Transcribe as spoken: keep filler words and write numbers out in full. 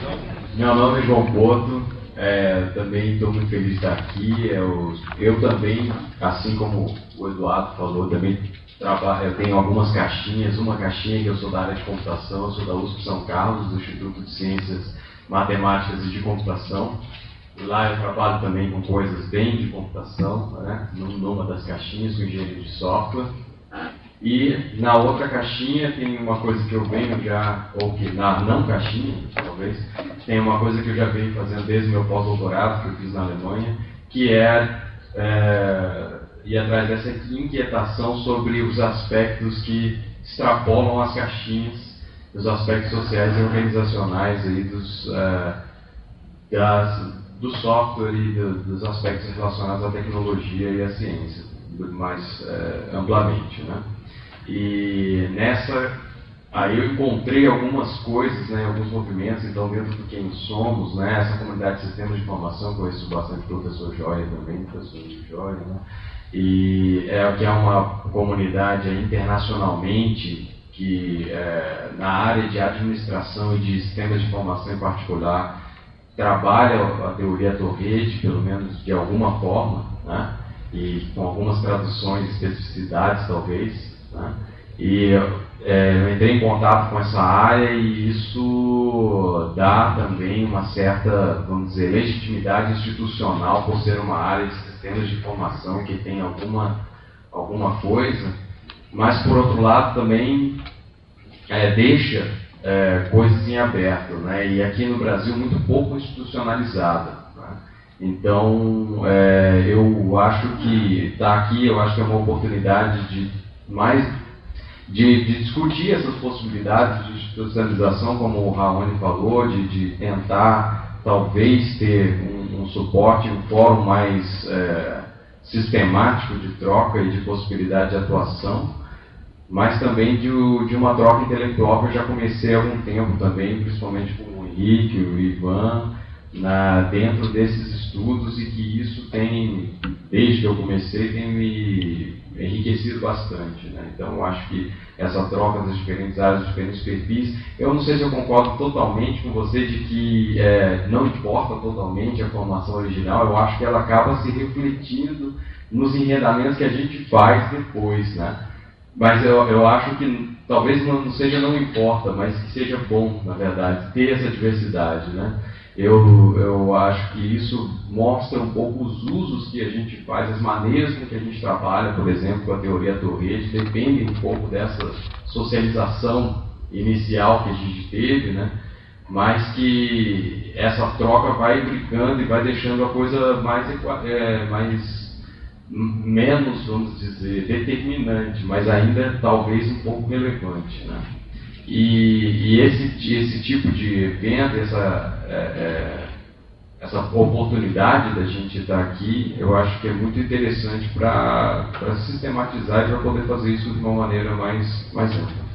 Meu nome é João Porto, é, também estou muito feliz de estar aqui. Eu, eu também, assim como o Eduardo falou, também trabalho, eu tenho algumas caixinhas. Uma caixinha que eu sou da área de computação, eu sou da U S P São Carlos, do Instituto de Ciências Matemáticas e de Computação. Lá eu trabalho também com coisas bem de computação, né, numa das caixinhas, com engenharia de software. E na outra caixinha tem uma coisa que eu venho já, ou que na não caixinha, talvez, tem uma coisa que eu já venho fazendo desde o meu pós-doutorado, que eu fiz na Alemanha, que é, é ir atrás dessa inquietação sobre os aspectos que extrapolam as caixinhas, os aspectos sociais e organizacionais aí dos, é, das, do software e do, dos aspectos relacionados à tecnologia e à ciência, mais é, amplamente, né? E nessa, aí eu encontrei algumas coisas, né, alguns movimentos, então dentro do Quem Somos, né, essa comunidade de sistemas de informação, conheço bastante o professor Joia também, professor Joia, né, e é que é uma comunidade internacionalmente que é, na área de administração e de sistemas de informação em particular, trabalha a teoria Torrete, pelo menos de alguma forma, né, e com algumas traduções, especificidades talvez. Né? E é, eu entrei em contato com essa área e isso dá também uma certa, vamos dizer, legitimidade institucional por ser uma área de sistemas de informação que tem alguma, alguma coisa, mas por outro lado também é, deixa é, coisas em aberto, né? E aqui no Brasil muito pouco institucionalizada. Né? Então é, eu acho que estar aqui, eu acho que é uma oportunidade de mais de, de discutir essas possibilidades de institucionalização, como o Raoni falou, de, de tentar talvez ter um, um suporte, um fórum mais é, sistemático de troca e de possibilidade de atuação, mas também de, de uma troca intelectual que eu já comecei há algum tempo também, principalmente com o Henrique, o Ivan, na, dentro desses estudos, e que isso tem, desde que eu comecei, tem me enriquecido bastante, né? Então eu acho que essa troca das diferentes áreas, dos diferentes perfis, eu não sei se eu concordo totalmente com você de que é, não importa totalmente a formação original, eu acho que ela acaba se refletindo nos enredamentos que a gente faz depois, né? Mas eu, eu acho que talvez não, não seja não importa, mas que seja bom, na verdade, ter essa diversidade, né? Eu, eu acho que isso mostra um pouco os usos que a gente faz, as maneiras com que a gente trabalha, por exemplo, com a teoria Torrete, dependem um pouco dessa socialização inicial que a gente teve, né? Mas que essa troca vai brincando e vai deixando a coisa mais, é, mais menos, vamos dizer, determinante, mas ainda talvez um pouco relevante, né? E, e esse, esse tipo de evento, essa, é, é, essa oportunidade da gente estar aqui, eu acho que é muito interessante para sistematizar e para poder fazer isso de uma maneira mais, mais ampla.